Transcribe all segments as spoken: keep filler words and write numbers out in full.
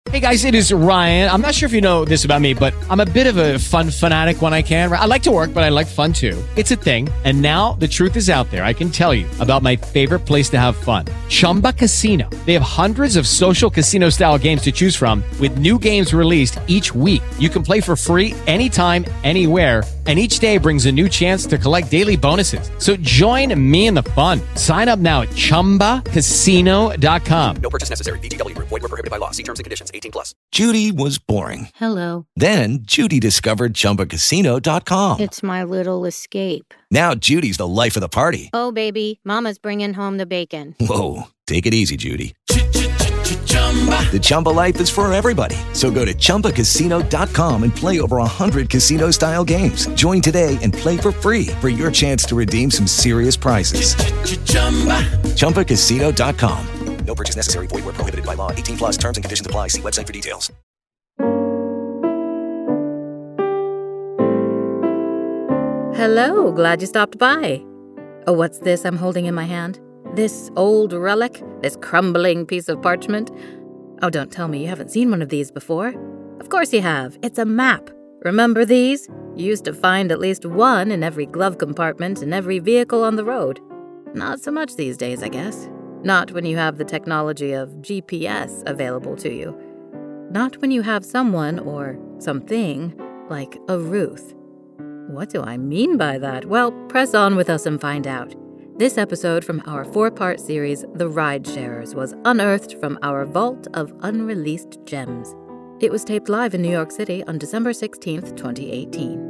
Hey guys, it is Ryan. I'm not sure if you know this about me, but I'm a bit of a fun fanatic when I can. I like to work, but I like fun too. It's a thing. And now the truth is out there. I can tell you about my favorite place to have fun. Chumba Casino. They have hundreds of social casino style games to choose from with new games released each week. You can play for free anytime, anywhere. And each day brings a new chance to collect daily bonuses. So join me in the fun. Sign up now at chumba casino dot com. No purchase necessary. V G W. Void where prohibited by law. See terms and conditions. eighteen plus. Judy was boring. Hello. Then Judy discovered chumba casino dot com. It's my little escape. Now Judy's the life of the party. Oh, baby, mama's bringing home the bacon. Whoa, take it easy, Judy. The Chumba life is for everybody. So go to chumba casino dot com and play over one hundred casino-style games. Join today and play for free for your chance to redeem some serious prizes. chumba casino dot com. No purchase necessary. Void where prohibited by law. eighteen plus terms and conditions apply. See website for details. Hello, glad you stopped by. Oh, what's this I'm holding in my hand? This old relic? This crumbling piece of parchment? Oh, don't tell me you haven't seen one of these before. Of course you have. It's a map. Remember these? You used to find at least one in every glove compartment in every vehicle on the road. Not so much these days, I guess. Not when you have the technology of G P S available to you. Not when you have someone or something like a Ruth. What do I mean by that? Well, press on with us and find out. This episode from our four-part series, The Ride Sharers, was unearthed from our vault of unreleased gems. It was taped live in New York City on December sixteenth, twenty eighteen.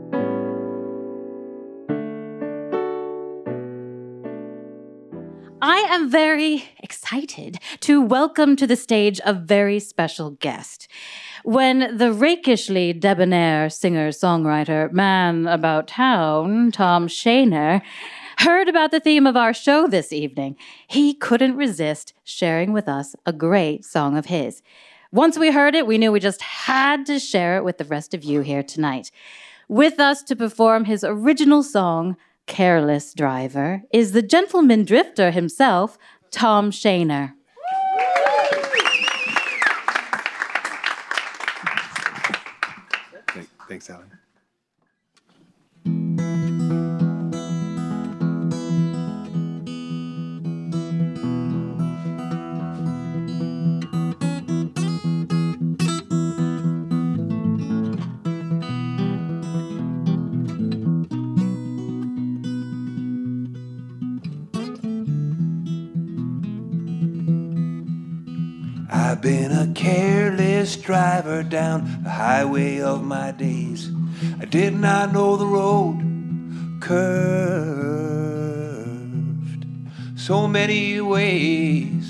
I am very excited to welcome to the stage a very special guest. When the rakishly debonair singer-songwriter man about town, Tom Shaner, heard about the theme of our show this evening, he couldn't resist sharing with us a great song of his. Once we heard it, we knew we just had to share it with the rest of you here tonight. With us to perform his original song, Careless Driver, is the gentleman drifter himself, Tom Shaner. Thanks, Alan. I've been a careless driver down the highway of my days. I did not know the road curved so many ways.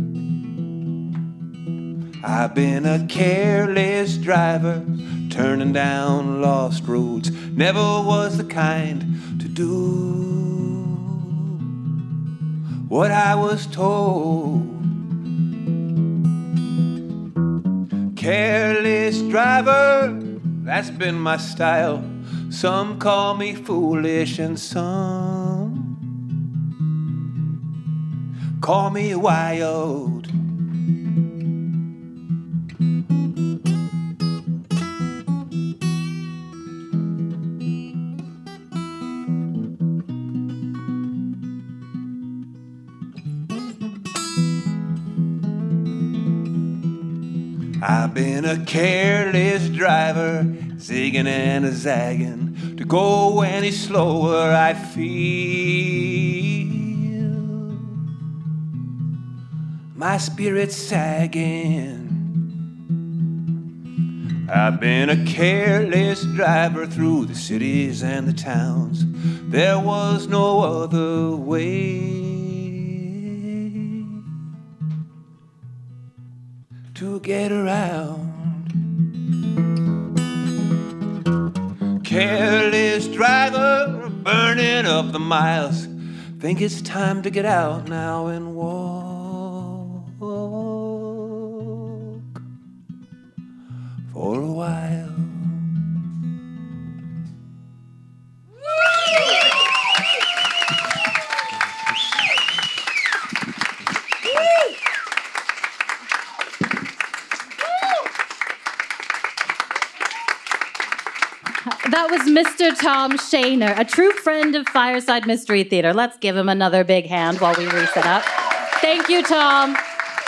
I've been a careless driver turning down lost roads. Never was the kind to do what I was told. Careless driver, that's been my style. Some call me foolish and some call me wild. I've been a careless driver, zigging and a zagging. To go any slower, I feel my spirit sagging. I've been a careless driver through the cities and the towns. There was no other way to get around. Careless driver, burning up the miles. Think it's time to get out now and walk for a while. That was Mister Tom Shaner, a true friend of Fireside Mystery Theater. Let's give him another big hand while we reset up. Thank you, Tom.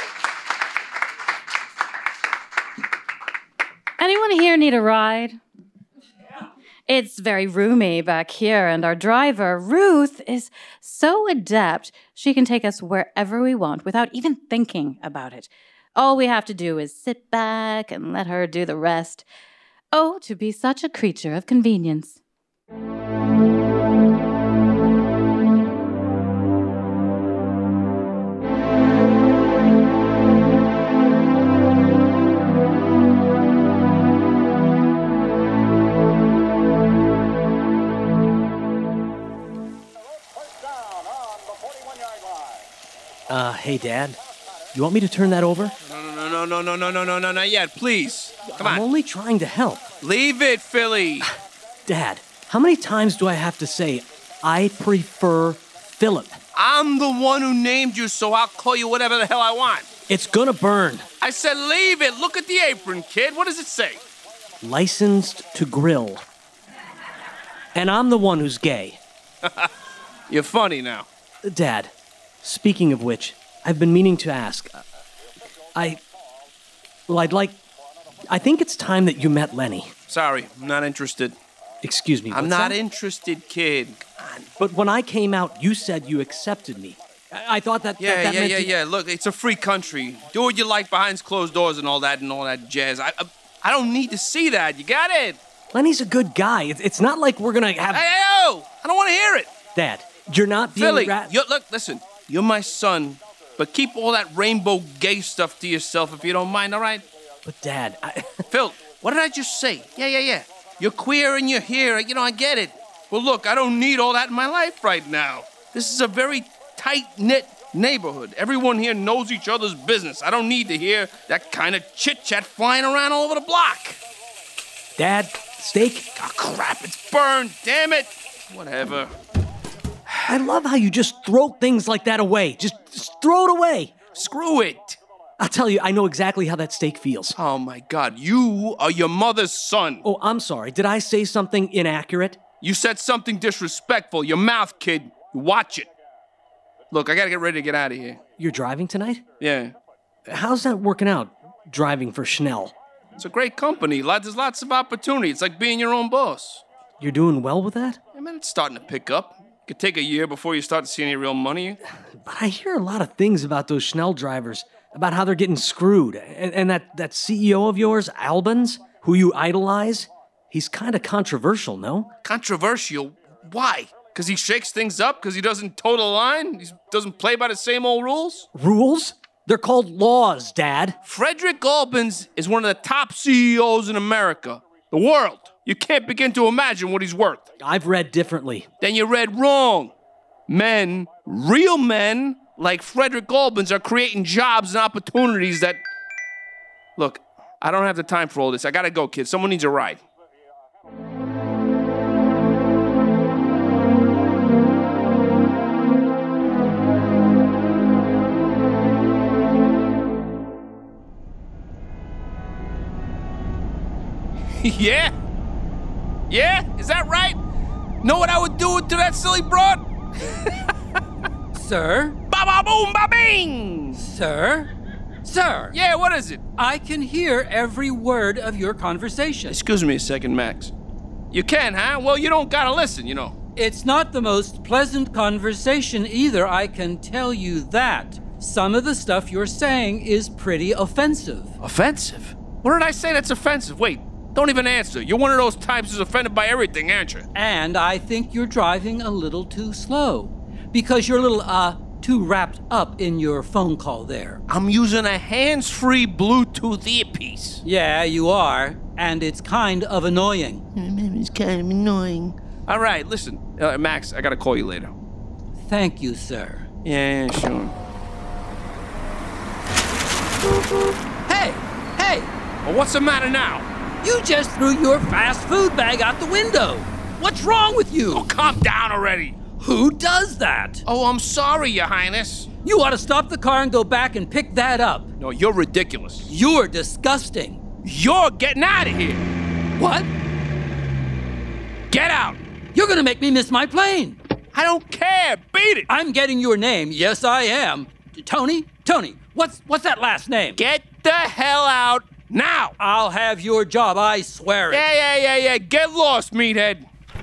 Anyone here need a ride? It's very roomy back here, and our driver, Ruth, is so adept she can take us wherever we want without even thinking about it. All we have to do is sit back and let her do the rest. Oh, to be such a creature of convenience. Uh, hey, Dad. You want me to turn that over? No, no, no, no, no, no, no, no, no, not yet, please. Come on. I'm only trying to help. Leave it, Philly. Dad, how many times do I have to say, I prefer Philip? I'm the one who named you, so I'll call you whatever the hell I want. It's gonna burn. I said leave it. Look at the apron, kid. What does it say? Licensed to grill. And I'm the one who's gay. You're funny now. Dad, speaking of which, I've been meaning to ask. I... Well, I'd like... I think it's time that you met Lenny. Sorry, I'm not interested. Excuse me, I'm what's not that? interested, kid. Come on. But when I came out, you said you accepted me. I, I thought that... Yeah, that, that yeah, meant yeah, you- yeah. Look, it's a free country. Do what you like behind closed doors and all that and all that jazz. I, I, I don't need to see that. You got it? Lenny's a good guy. It's, it's not like we're gonna have... Hey, hey, oh! I don't want to hear it. Dad, you're not being... Philly, ra- you're, look, listen. You're my son, but keep all that rainbow gay stuff to yourself if you don't mind, all right? But Dad, I... Phil, what did I just say? Yeah, yeah, yeah. You're queer and you're here. You know, I get it. Well, look, I don't need all that in my life right now. This is a very tight-knit neighborhood. Everyone here knows each other's business. I don't need to hear that kind of chit-chat flying around all over the block. Dad, steak? Oh, crap, it's burned, damn it. Whatever. I love how you just throw things like that away. Just, just throw it away. Screw it. I'll tell you, I know exactly how that steak feels. Oh, my God. You are your mother's son. Oh, I'm sorry. Did I say something inaccurate? You said something disrespectful. Your mouth, kid. Watch it. Look, I gotta get ready to get out of here. You're driving tonight? Yeah. How's that working out, driving for Schnell? It's a great company. Lot- There's lots of opportunity. It's like being your own boss. You're doing well with that? I mean, it's starting to pick up. It could take a year before you start to see any real money. But I hear a lot of things about those Schnell drivers, about how they're getting screwed. And, and that, that C E O of yours, Albans, who you idolize, he's kind of controversial, no? Controversial? Why? Because he shakes things up? Because he doesn't toe the line? He doesn't play by the same old rules? Rules? They're called laws, Dad. Frederick Albans is one of the top C E Os in America. The world. You can't begin to imagine what he's worth. I've read differently. Then you read wrong. Men, real men, like Frederick Albans are creating jobs and opportunities that... Look, I don't have the time for all this. I gotta go, kid. Someone needs a ride. Yeah? Yeah? Is that right? Know what I would do to that silly broad? Sir? Ba-ba-boom, ba-bing! Sir? Sir? Yeah, what is it? I can hear every word of your conversation. Excuse me a second, Max. You can, huh? Well, you don't gotta listen, you know. It's not the most pleasant conversation either, I can tell you that. Some of the stuff you're saying is pretty offensive. Offensive? What did I say that's offensive? Wait, don't even answer. You're one of those types who's offended by everything, aren't you? And I think you're driving a little too slow. Because you're a little, uh, too wrapped up in your phone call there. I'm using a hands-free Bluetooth earpiece. Yeah, you are. And it's kind of annoying. It's kind of annoying. All right, listen. Uh, Max, I gotta call you later. Thank you, sir. Yeah, yeah, sure. Hey! Hey! Well, what's the matter now? You just threw your fast food bag out the window. What's wrong with you? Oh, calm down already. Who does that? Oh, I'm sorry, Your Highness. You ought to stop the car and go back and pick that up. No, you're ridiculous. You're disgusting. You're getting out of here. What? Get out! You're gonna make me miss my plane. I don't care. Beat it. I'm getting your name. Yes, I am. Tony? Tony, what's what's that last name? Get the hell out now. I'll have your job, I swear it. Yeah, yeah, yeah, yeah. Get lost, meathead.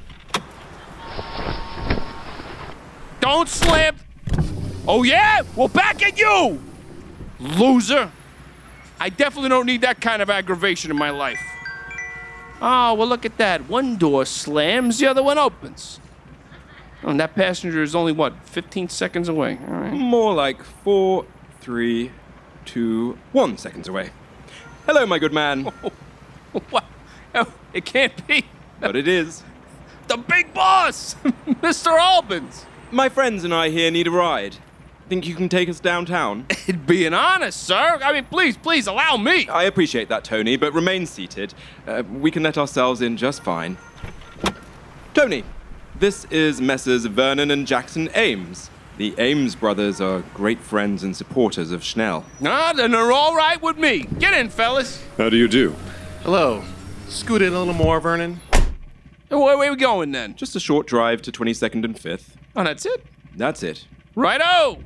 Don't slip. Oh, yeah? Well, back at you, loser. I definitely don't need that kind of aggravation in my life. Oh, well, look at that. One door slams, the other one opens. Oh, and that passenger is only, what, fifteen seconds away? All right. More like four, three, two, one seconds away. Hello, my good man. Oh, what? Oh, it can't be. But it is. The big boss, Mister Albans. My friends and I here need a ride. Think you can take us downtown? It'd be an honor, sir. I mean, please, please, allow me. I appreciate that, Tony, but remain seated. Uh, we can let ourselves in just fine. Tony, this is Messrs. Vernon and Jackson Ames. The Ames brothers are great friends and supporters of Schnell. Ah, then they're all right with me. Get in, fellas. How do you do? Hello. Scoot in a little more, Vernon. Where, where are we going, then? Just a short drive to twenty-second and fifth. Oh, that's it? That's it. Righto!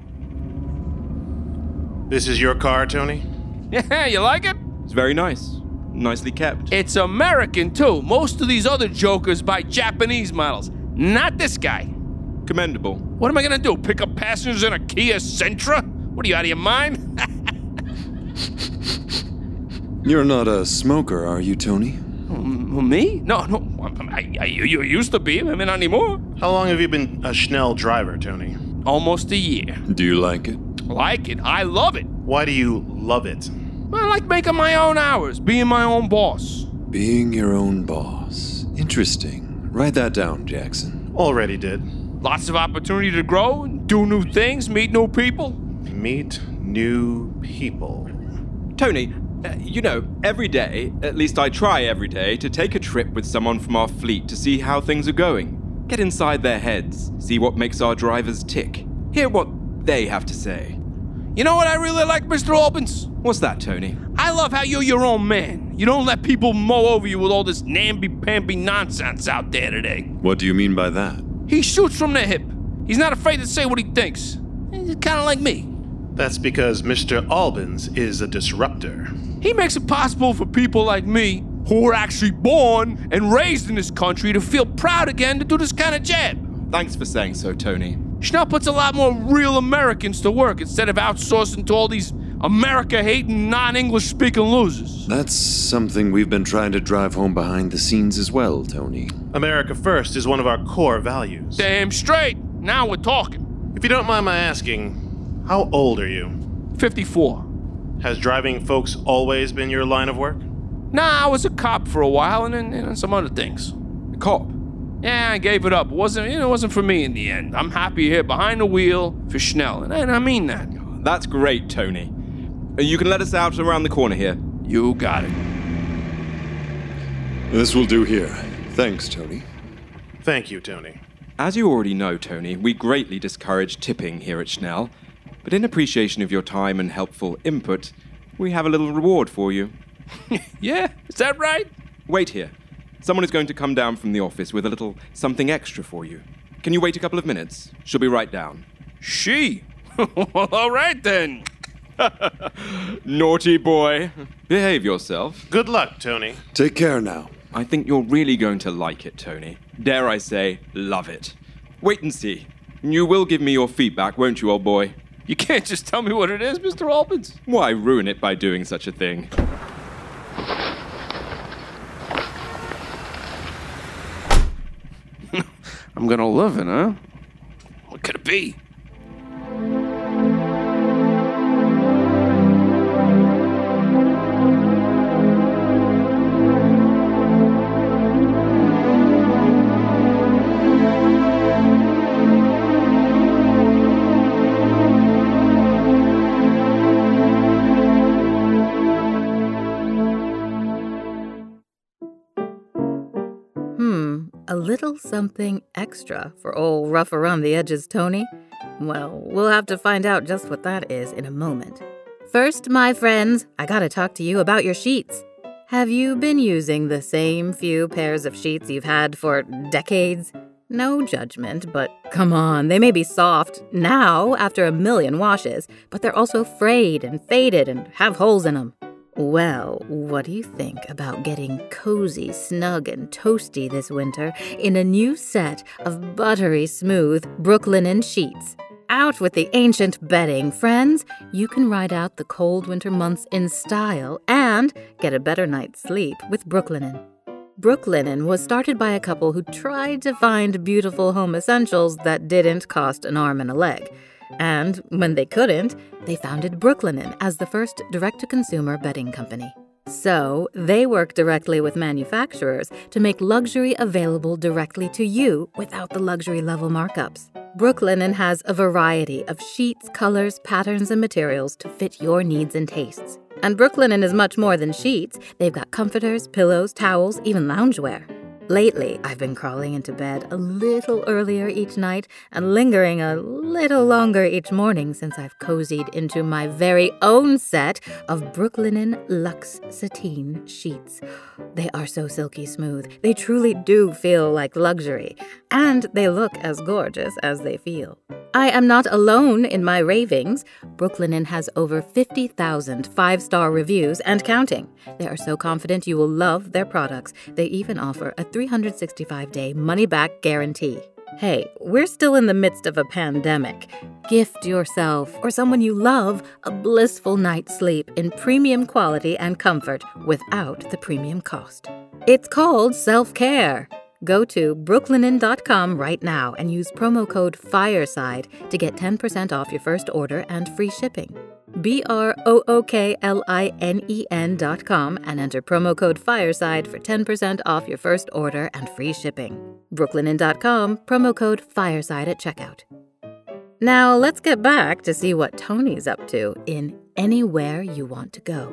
This is your car, Tony? Yeah, you like it? It's very nice. Nicely kept. It's American, too. Most of these other jokers buy Japanese models. Not this guy. Commendable. What am I gonna do? Pick up passengers in a Kia Sentra? What are you, out of your mind? You're not a smoker, are you, Tony? Um, me? No, no. I, I, you used to be. I mean, not anymore. How long have you been a Schnell driver, Tony? Almost a year. Do you like it? Like it? I love it. Why do you love it? I like making my own hours, being my own boss. Being your own boss. Interesting. Write that down, Jackson. Already did. Lots of opportunity to grow and do new things, meet new people. Meet new people. Tony, uh, you know, every day, at least I try every day, to take a trip with someone from our fleet to see how things are going. Get inside their heads, see what makes our drivers tick. Hear what they have to say. You know what I really like, Mister Albans? What's that, Tony? I love how you're your own man. You don't let people mow over you with all this namby-pamby nonsense out there today. What do you mean by that? He shoots from the hip. He's not afraid to say what he thinks. He's kind of like me. That's because Mister Albans is a disruptor. He makes it possible for people like me, who were actually born and raised in this country, to feel proud again to do this kind of job. Thanks for saying so, Tony. Schnell puts a lot more real Americans to work instead of outsourcing to all these America-hating, non-English-speaking losers. That's something we've been trying to drive home behind the scenes as well, Tony. America First is one of our core values. Damn straight. Now we're talking. If you don't mind my asking, how old are you? fifty-four. Has driving folks always been your line of work? Nah, I was a cop for a while and then you know, some other things. A cop? Yeah, I gave it up. It wasn't, you know, it wasn't for me in the end. I'm happy here behind the wheel for Schnell, and I, and I mean that. That's great, Tony. You can let us out around the corner here. You got it. This will do here. Thanks, Tony. Thank you, Tony. As you already know, Tony, we greatly discourage tipping here at Schnell. But in appreciation of your time and helpful input, we have a little reward for you. Yeah, is that right? Wait here. Someone is going to come down from the office with a little something extra for you. Can you wait a couple of minutes? She'll be right down. She? All right, then. Naughty boy. Behave yourself. Good luck, Tony. Take care now. I think you're really going to like it, Tony. Dare I say, love it. Wait and see. You will give me your feedback, won't you, old boy? You can't just tell me what it is, Mister Albans. Why ruin it by doing such a thing? I'm gonna love it, huh? What could it be? A little something extra for old rough around the edges Tony? Well, we'll have to find out just what that is in a moment. First, my friends, I gotta talk to you about your sheets. Have you been using the same few pairs of sheets you've had for decades? No judgment, but come on, they may be soft now after a million washes, but they're also frayed and faded and have holes in them. Well, what do you think about getting cozy, snug, and toasty this winter in a new set of buttery smooth Brooklinen sheets? Out with the ancient bedding, friends. You can ride out the cold winter months in style and get a better night's sleep with Brooklinen. Brooklinen was started by a couple who tried to find beautiful home essentials that didn't cost an arm and a leg. And when they couldn't, they founded Brooklinen as the first direct-to-consumer bedding company. So, they work directly with manufacturers to make luxury available directly to you without the luxury level markups. Brooklinen has a variety of sheets, colors, patterns, and materials to fit your needs and tastes. And Brooklinen is much more than sheets. They've got comforters, pillows, towels, even loungewear. Lately, I've been crawling into bed a little earlier each night and lingering a little longer each morning since I've cozied into my very own set of Brooklinen Luxe Sateen sheets. They are so silky smooth. They truly do feel like luxury, and they look as gorgeous as they feel. I am not alone in my ravings. Brooklinen has over fifty thousand five-star reviews and counting. They are so confident you will love their products. They even offer a three hundred sixty-five day money-back guarantee. Hey, we're still in the midst of a pandemic. Gift yourself or someone you love a blissful night's sleep in premium quality and comfort without the premium cost. It's called self-care. Go to brooklinen dot com right now and use promo code FIRESIDE to get ten percent off your first order and free shipping. B R O O K L I N E N dot com and enter promo code FIRESIDE for ten percent off your first order and free shipping. brooklinen dot com, promo code FIRESIDE at checkout. Now let's get back to see what Tony's up to in Anywhere You Want to Go.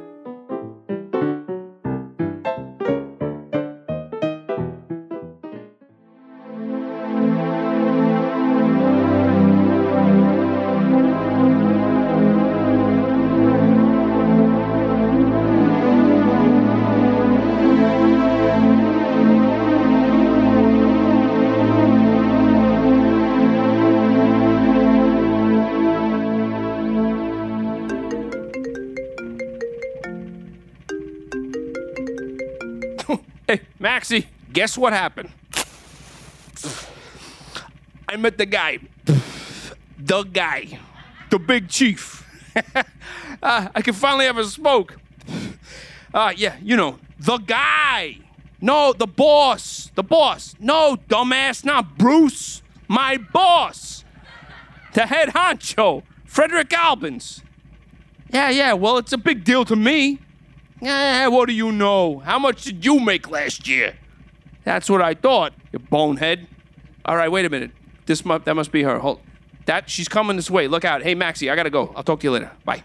Hey, Maxie, guess what happened? I met the guy. The guy. The big chief. uh, I can finally have a smoke. Uh, yeah, you know, the guy. No, the boss. The boss. No, dumbass, not Bruce. My boss. The head honcho, Frederick Albans. Yeah, yeah, well, it's a big deal to me. Eh, what do you know? How much did you make last year? That's what I thought, you bonehead. All right, wait a minute. This mu- that must be her. Hold. That she's coming this way. Look out. Hey, Maxie, I gotta go. I'll talk to you later. Bye.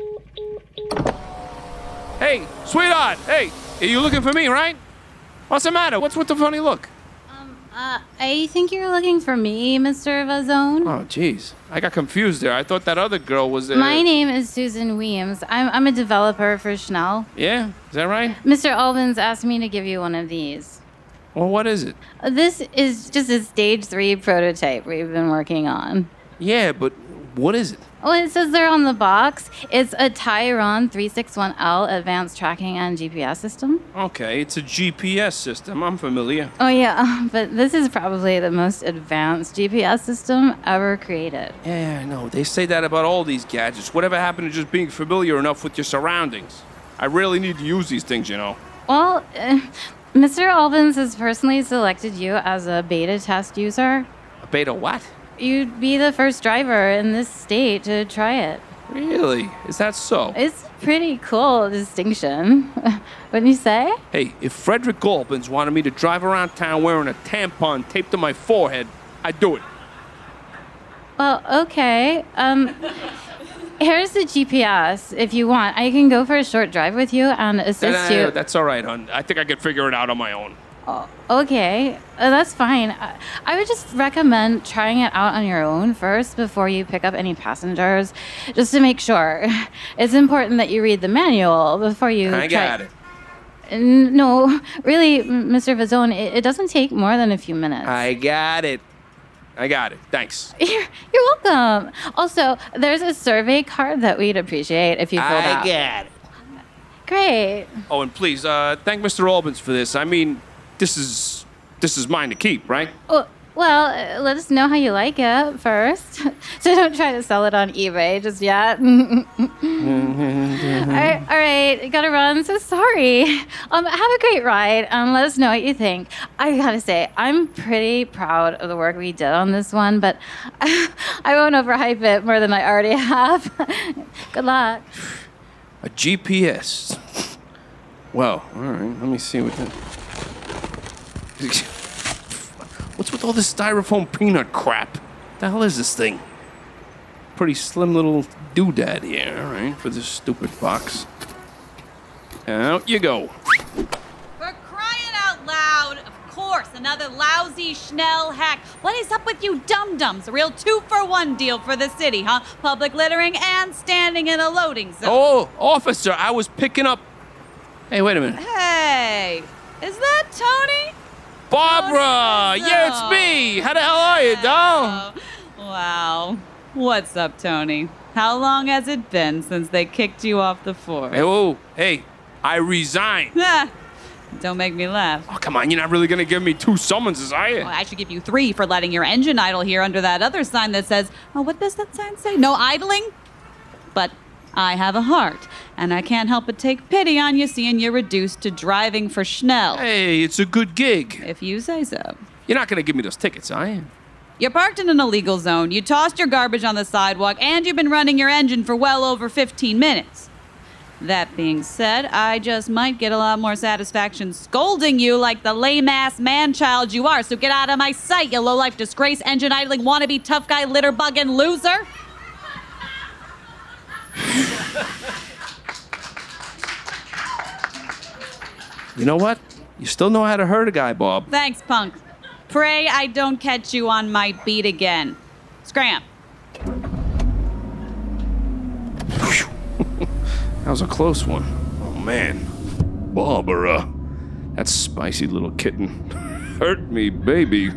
Hey, sweetheart. Hey, are you looking for me, right? What's the matter? What's with the funny look? Uh, I think you're looking for me, Mister Vazone. Oh, jeez. I got confused there. I thought that other girl was... Uh... My name is Susan Weems. I'm, I'm a developer for Schnell. Yeah? Is that right? Mister Albans asked me to give you one of these. Well, what is it? Uh, this is just a stage three prototype we've been working on. Yeah, but what is it? Oh, it says there on the box. It's a Tyron three sixty-one L advanced tracking and G P S system. Okay, it's a G P S system. I'm familiar. Oh, yeah, but this is probably the most advanced G P S system ever created. Yeah, I know. They say that about all these gadgets. Whatever happened to just being familiar enough with your surroundings? I really need to use these things, you know. Well, uh, Mister Albans has personally selected you as a beta test user. A beta what? You'd be the first driver in this state to try it. Really? Is that so? It's pretty cool distinction. Wouldn't you say? Hey, if Frederick Albans wanted me to drive around town wearing a tampon taped to my forehead, I'd do it. Well, okay. Um, here's the G P S. If you want, I can go for a short drive with you and assist nah, nah, you. Nah, that's all right, hon. I think I could figure it out on my own. Oh, okay, uh, that's fine. I, I would just recommend trying it out on your own first before you pick up any passengers, just to make sure. It's important that you read the manual before you I try. got it. N- no, really, M- Mister Vazone, it, it doesn't take more than a few minutes. I got it. I got it. Thanks. You're, you're welcome. Also, there's a survey card that we'd appreciate if you filled I out. got it. Great. Oh, and please, uh, thank Mister Albans for this. I mean, this is this is mine to keep, right? Oh, well, uh, let us know how you like it first. So don't try to sell it on eBay just yet. all right, all right, gotta run. So sorry. Um, have a great ride. Um, let us know what you think. I gotta say, I'm pretty proud of the work we did on this one, but I, I won't overhype it more than I already have. Good luck. A G P S. Well, all right. Let me see what that. What's with all this styrofoam peanut crap? The hell is this thing? Pretty slim little doodad here, all right, for this stupid box. Out you go. For crying out loud, of course, another lousy Schnell hack. What is up with you dum-dums? A real two-for-one deal for the city, huh? Public littering and standing in a loading zone. Oh, officer, I was picking up... Hey, wait a minute. Hey, is that Tony? Barbara! Yeah, it's me! How the hell are you, doll? Wow. What's up, Tony? How long has it been since they kicked you off the force? Hey, whoa, hey, I resigned. Don't make me laugh. Oh, come on, you're not really gonna give me two summonses, are you? Well, I should give you three for letting your engine idle here under that other sign that says, oh, what does that sign say? No idling? But I have a heart, and I can't help but take pity on you seeing you're reduced to driving for Schnell. Hey, it's a good gig. If you say so. You're not gonna give me those tickets, are you? You're parked in an illegal zone, you tossed your garbage on the sidewalk, and you've been running your engine for well over fifteen minutes. That being said, I just might get a lot more satisfaction scolding you like the lame-ass man-child you are, so get out of my sight, you low-life disgrace, engine idling, wannabe tough guy, litter-bugging loser. You know what? You still know how to hurt a guy, Bob. Thanks, punk. Pray I don't catch you on my beat again. Scram. That was a close one. Oh, man. Barbara. That spicy little kitten. Hurt me, baby.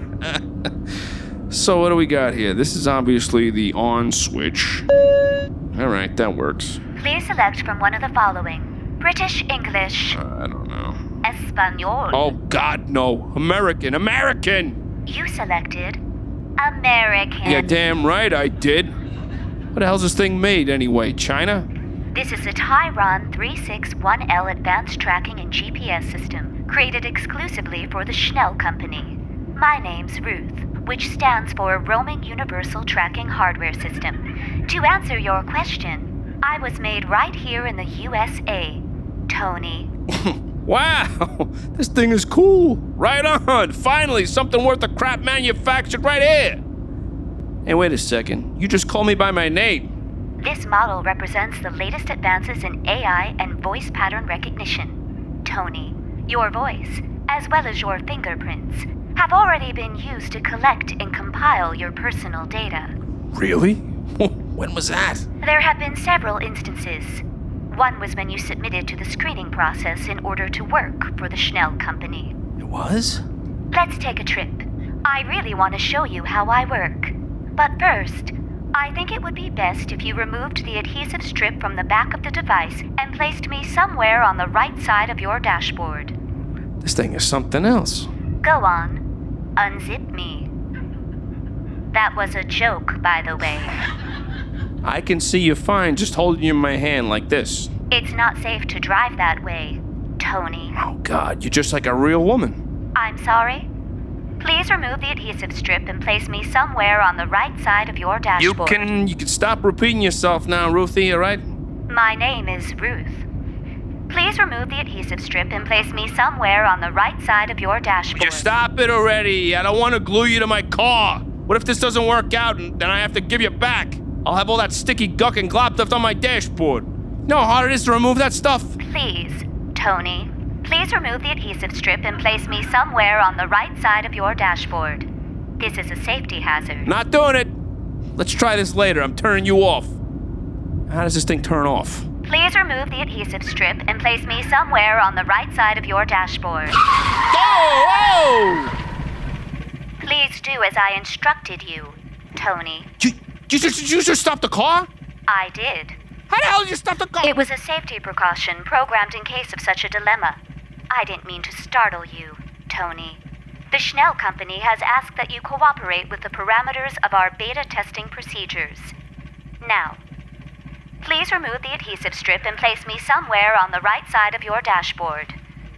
So what do we got here? This is obviously the on switch. All right, that works. Please select from one of the following. British English. Uh, I don't know. Espanol. Oh, God, no. American. American! You selected American. Yeah, damn right I did. What the hell's this thing made, anyway? China? This is a Tyron three sixty-one L advanced tracking and G P S system, created exclusively for the Schnell Company. My name's Ruth, which stands for Roaming Universal Tracking Hardware System. To answer your question, I was made right here in the U S A, Tony. Wow, this thing is cool. Right on. Finally, something worth the crap manufactured right here. Hey, wait a second. You just called me by my name. This model represents the latest advances in A I and voice pattern recognition. Tony, your voice, as well as your fingerprints, have already been used to collect and compile your personal data. Really? When was that? There have been several instances. One was when you submitted to the screening process in order to work for the Schnell Company. It was? Let's take a trip. I really want to show you how I work. But first, I think it would be best if you removed the adhesive strip from the back of the device and placed me somewhere on the right side of your dashboard. This thing is something else. Go on. Unzip me. That was a joke, by the way. I can see you fine just holding you in my hand like this. It's not safe to drive that way, Tony. Oh, God, you're just like a real woman. I'm sorry? Please remove the adhesive strip and place me somewhere on the right side of your dashboard. You can, you can stop repeating yourself now, Ruthie, all right? My name is Ruth. Please remove the adhesive strip and place me somewhere on the right side of your dashboard. Just stop it already. I don't want to glue you to my car. What if this doesn't work out and then I have to give you back? I'll have all that sticky guck and glop left on my dashboard. You know how hard it is to remove that stuff? Please, Tony. Please remove the adhesive strip and place me somewhere on the right side of your dashboard. This is a safety hazard. Not doing it. Let's try this later. I'm turning you off. How does this thing turn off? Please remove the adhesive strip and place me somewhere on the right side of your dashboard. Oh! Oh! Please do as I instructed you, Tony. You, you, just, you just stopped the car? I did. How the hell did you stop the car? It was a safety precaution programmed in case of such a dilemma. I didn't mean to startle you, Tony. The Schnell Company has asked that you cooperate with the parameters of our beta testing procedures. Now, please remove the adhesive strip and place me somewhere on the right side of your dashboard.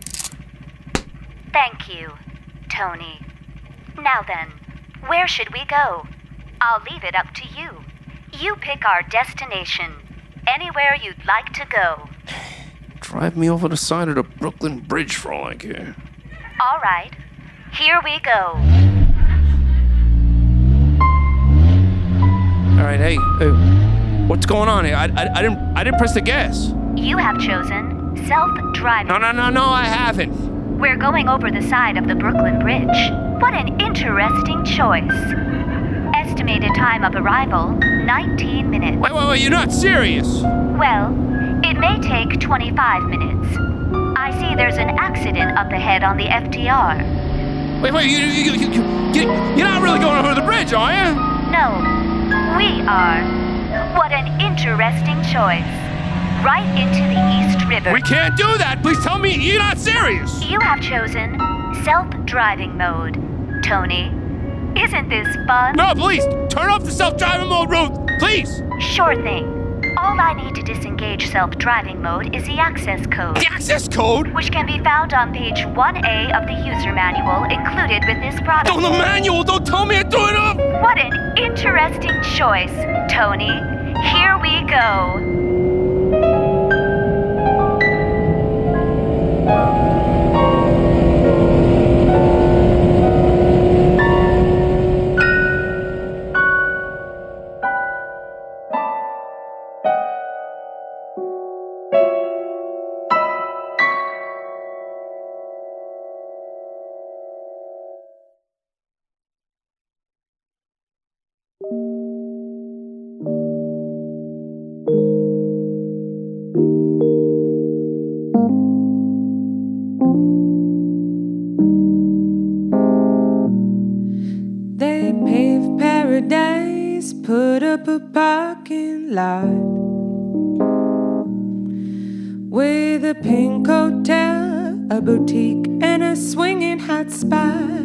Thank you, Tony. Now then, where should we go? I'll leave it up to you. You pick our destination. Anywhere you'd like to go. Drive me over the side of the Brooklyn Bridge for all I care. All right. Here we go. All right, hey, hey, what's going on here? I, I, I didn't, I didn't press the gas. You have chosen self-driving. No, no, no, no, I haven't. We're going over the side of the Brooklyn Bridge. What an interesting choice. Estimated time of arrival, nineteen minutes. Wait, wait, wait, you're not serious. Well, it may take twenty-five minutes. I see there's an accident up ahead on the F D R. Wait, wait, you, you, you, you, you, you're not really going over the bridge, are you? No, we are. What an interesting choice. Right into the East River. We can't do that. Please tell me you're not serious. You have chosen self-driving mode, Tony. Isn't this fun? No, please, turn off the self-driving mode, Ruth. Please. Sure thing. All I need to disengage self-driving mode is the access code. The access code? Which can be found on page one A of the user manual included with this product. Oh, the manual! Don't tell me I threw it up! What an interesting choice, Tony. Here we go. They paved paradise, put up a parking lot with a pink hotel, a boutique, and a swinging hot spot.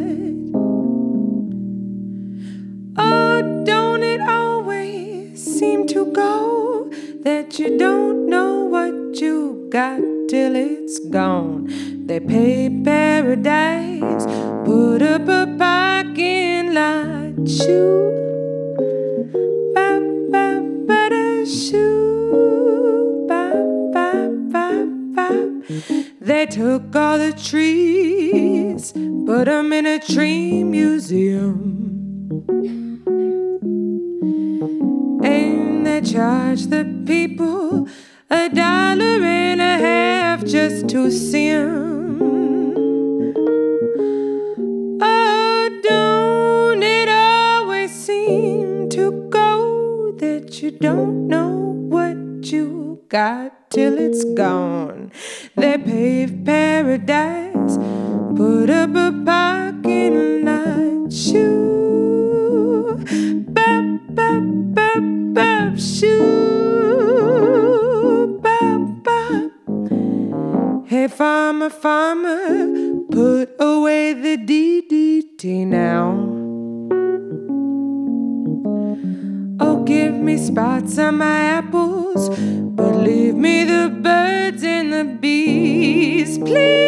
Oh, don't it always seem to go that you don't know what you got till it's gone? They paved paradise, put up a parking lot, shoo, ba ba ba da shoo, ba ba ba ba. They took all the trees, put them in a tree museum, and they charged the people a dollar and a half just to see 'em. You don't know what you got till it's gone. They paved paradise, put up a parking lot, shoo, bap, bap, bap, bap, shoo, bap, bap. Hey, farmer, farmer, put away the D D T now. Oh, give me spots on my apples, but leave me the birds and the bees,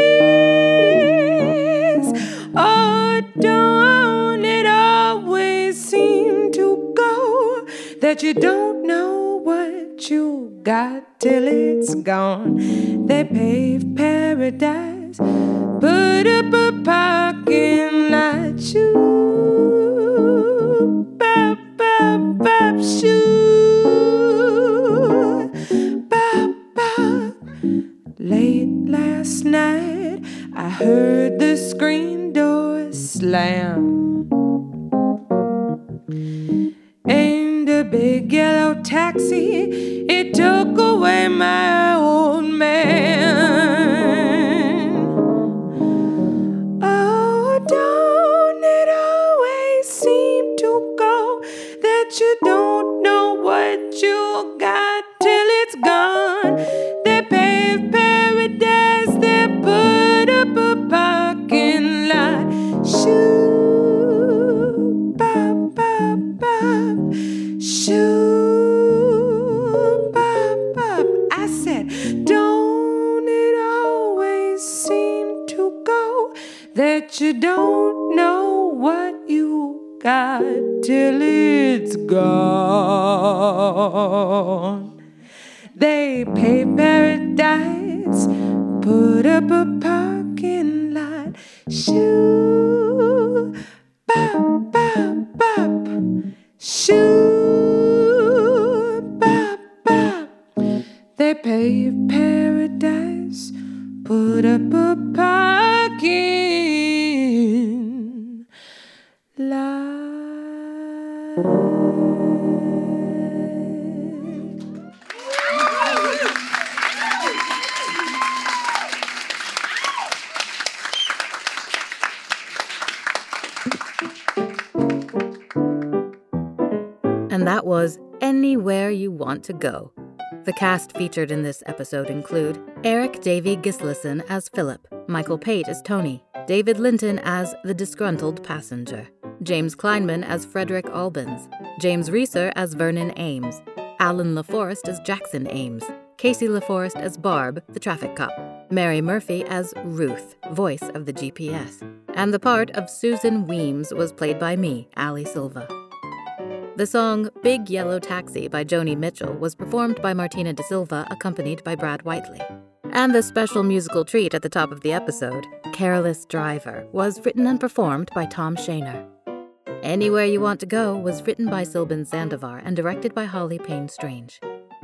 please. Oh, don't it always seem to go that you don't know what you got till it's gone? They paved paradise, put up a parking lot, shoo, bap, bap, bap, shoo, bap, bap. Late last night, I heard the screen door slam, and a big yellow taxi, it took away away, my old man. Oh, don't it always seem to go that you don't know what you got till it's gone? They pave paradise, they put up a parking lot. Shoo, bop, bop, bop. Shoo, bop, bop. I said, don't it always seem to go that you don't know what you got till it's gone? They pave paradise, put up a parking lot. Shoo, bop, bop, bop. Shoo, bop, bop. They pave paradise, put up a parking lot. And that was Anywhere You Want to Go. The cast featured in this episode include Eric Davey Gislason as Philip, Michael Pate as Tony, David Linton as the disgruntled passenger, James Kleinman as Frederick Albans, James Reeser as Vernon Ames, Alan LaForest as Jackson Ames, Casey LaForest as Barb, the traffic cop, Mary Murphy as Ruth, voice of the G P S, and the part of Susan Weems was played by me, Ali Silva. The song Big Yellow Taxi by Joni Mitchell was performed by Martina De Silva, accompanied by Brad Whiteley. And the special musical treat at the top of the episode, Careless Driver, was written and performed by Tom Shaner. Anywhere You Want to Go was written by Silban Sandovar and directed by Holly Payne Strange.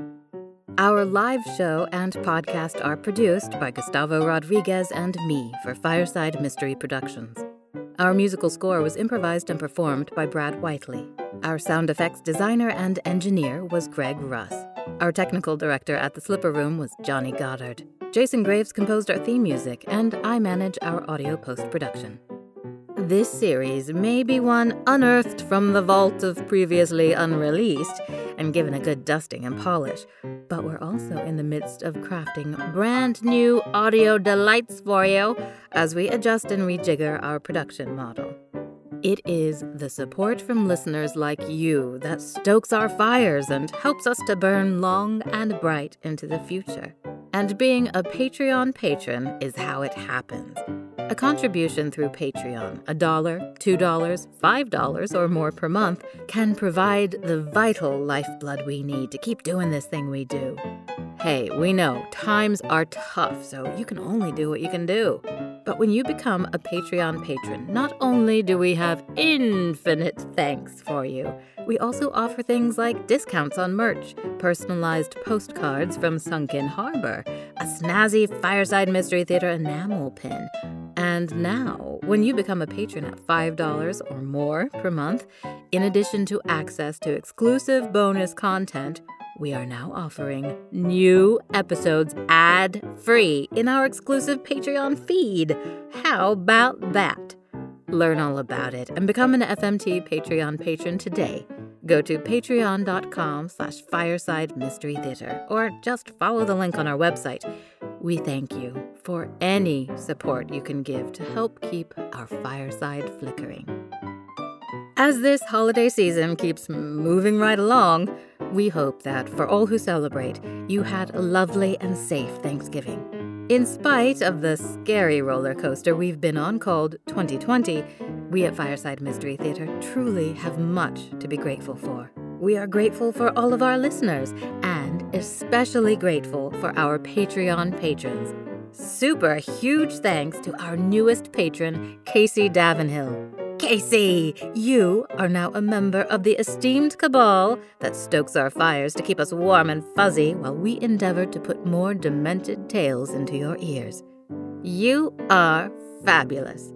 Our live show and podcast are produced by Gustavo Rodriguez and me for Fireside Mystery Productions. Our musical score was improvised and performed by Brad Whiteley. Our sound effects designer and engineer was Greg Russ. Our technical director at the Slipper Room was Johnny Goddard. Jason Graves composed our theme music, and I manage our audio post-production. This series may be one unearthed from the vault of previously unreleased and given a good dusting and polish, but we're also in the midst of crafting brand new audio delights for you as we adjust and rejigger our production model. It is the support from listeners like you that stokes our fires and helps us to burn long and bright into the future. And being a Patreon patron is how it happens. A contribution through Patreon, a dollar, two dollars, five dollars, or more per month, can provide the vital lifeblood we need to keep doing this thing we do. Hey, we know times are tough, so you can only do what you can do. But when you become a Patreon patron, not only do we have infinite thanks for you, we also offer things like discounts on merch, personalized postcards from Sunken Harbor, a snazzy Fireside Mystery Theater enamel pin. And now, when you become a patron at five dollars or more per month, in addition to access to exclusive bonus content, we are now offering new episodes ad-free in our exclusive Patreon feed. How about that? Learn all about it and become an F M T Patreon patron today. Go to patreon.com slash fireside mystery theater or just follow the link on our website. We thank you for any support you can give to help keep our fireside flickering. As this holiday season keeps moving right along, we hope that for all who celebrate, you had a lovely and safe Thanksgiving. In spite of the scary roller coaster we've been on called twenty twenty, we at Fireside Mystery Theater truly have much to be grateful for. We are grateful for all of our listeners, and especially grateful for our Patreon patrons. Super huge thanks to our newest patron, Casey Davenhill. Casey, you are now a member of the esteemed cabal that stokes our fires to keep us warm and fuzzy while we endeavor to put more demented tales into your ears. You are fabulous.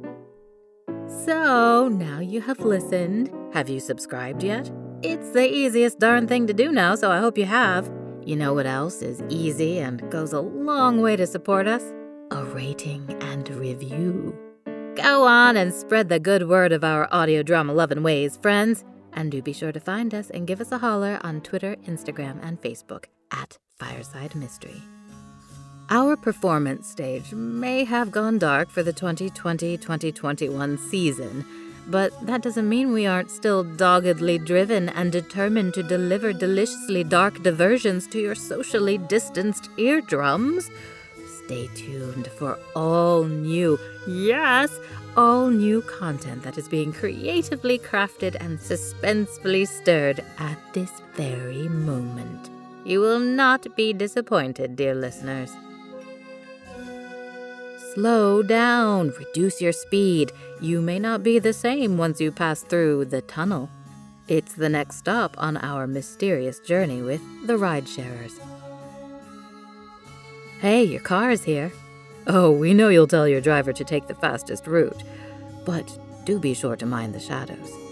So, now you have listened. Have you subscribed yet? It's the easiest darn thing to do now, so I hope you have. You know what else is easy and goes a long way to support us? A rating and review. Go on and spread the good word of our audio drama loving ways, friends. And do be sure to find us and give us a holler on Twitter, Instagram, and Facebook at Fireside Mystery. Our performance stage may have gone dark for the twenty twenty twenty twenty-one season, but that doesn't mean we aren't still doggedly driven and determined to deliver deliciously dark diversions to your socially distanced eardrums. Stay tuned for all new, yes, all new content that is being creatively crafted and suspensefully stirred at this very moment. You will not be disappointed, dear listeners. Slow down, reduce your speed. You may not be the same once you pass through the tunnel. It's the next stop on our mysterious journey with the ride-sharers. Hey, your car is here. Oh, we know you'll tell your driver to take the fastest route, but do be sure to mind the shadows.